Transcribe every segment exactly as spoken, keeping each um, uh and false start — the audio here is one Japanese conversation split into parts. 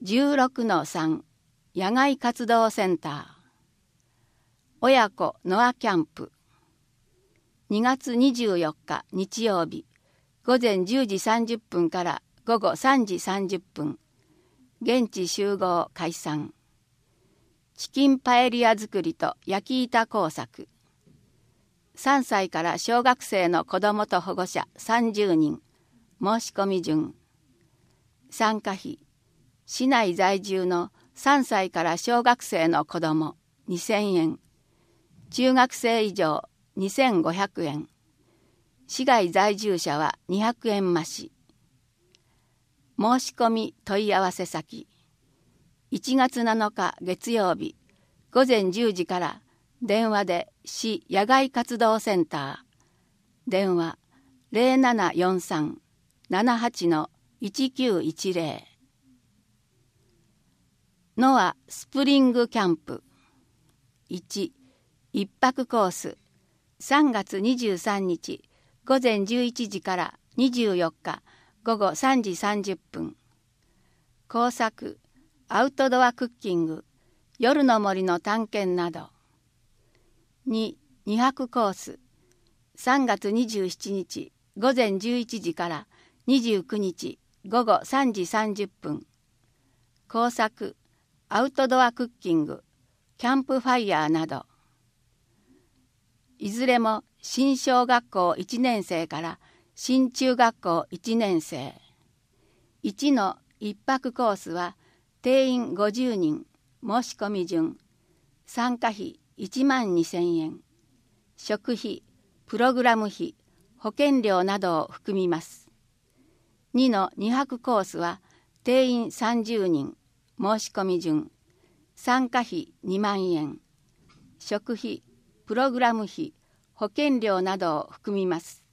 じゅうろくのさん 野外活動センター親子ノアキャンプにがつにじゅうよっか日曜日午前じゅうじさんじゅっぷんから午後さんじさんじゅっぷん現地集合解散チキンパエリア作りと焼き板工作さんさいから小学生の子どもと保護者さんじゅうにん申し込み順参加費市内在住のさんさいから小学生の子どもにせんえん中学生以上にせんごひゃくえん市外在住者はにひゃくえん増し申し込み問い合わせ先いちがつなのか月曜日午前じゅうじから電話で市野外活動センター電話 ゼロななよんさん ななはち いちきゅういちゼロノアスプリングキャンプいち一泊コースさんがつにじゅうさんにち午前じゅういちじからにじゅうよっか午後さんじさんじゅっぷん工作アウトドアクッキング夜の森の探検などににはくコースさんがつにじゅうしちにち午前じゅういちじからにじゅうくにち午後さんじさんじゅっぷん工作アウトドアクッキングキャンプファイヤーなどいずれも新小学校いちねんせいから新中学校いちねんせいいちの一泊コースは定員ごじゅうにん申し込み順参加費いちまんにせんえん食費プログラム費保険料などを含みますにのにはくコースは定員さんじゅうにん申し込み順参加費にまんえん食費プログラム費保険料などを含みます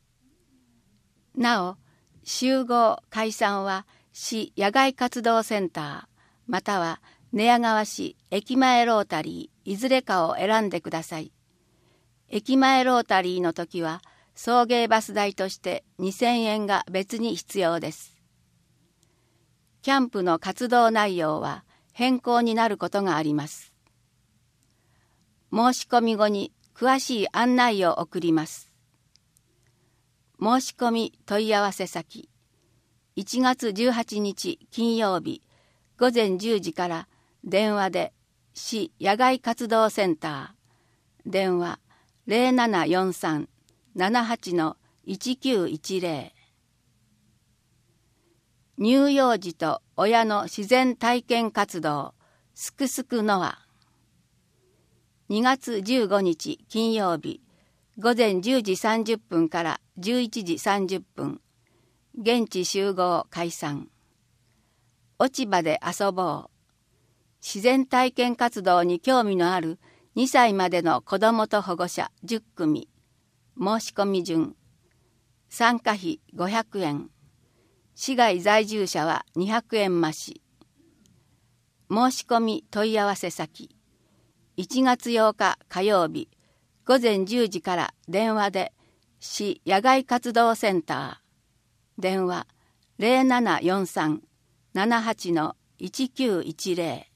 なお集合解散は市野外活動センターまたは寝屋川市駅前ロータリーいずれかを選んでください駅前ロータリーの時は送迎バス代としてにせんえんが別に必要ですキャンプの活動内容は変更になることがあります申し込み後に詳しい案内を送ります申し込み問い合わせ先いちがつじゅうはちにち金曜日午前じゅうじから電話で市野外活動センター電話 ゼロななよんさん ななはち いちきゅういちゼロ乳幼児と親の自然体験活動すくすくノアにがつじゅうごにち金曜日午前じゅうじさんじゅっぷんからじゅういちじさんじゅっぷん現地集合解散落ち葉で遊ぼう自然体験活動に興味のあるにさいまでの子どもと保護者じゅっくみ申し込み順参加費ごひゃくえん市外在住者はにひゃくえん増し申し込み問い合わせ先いちがつようか火曜日午前じゅうじから電話で市野外活動センター電話 ゼロななよんさん ななはち いちきゅういちゼロ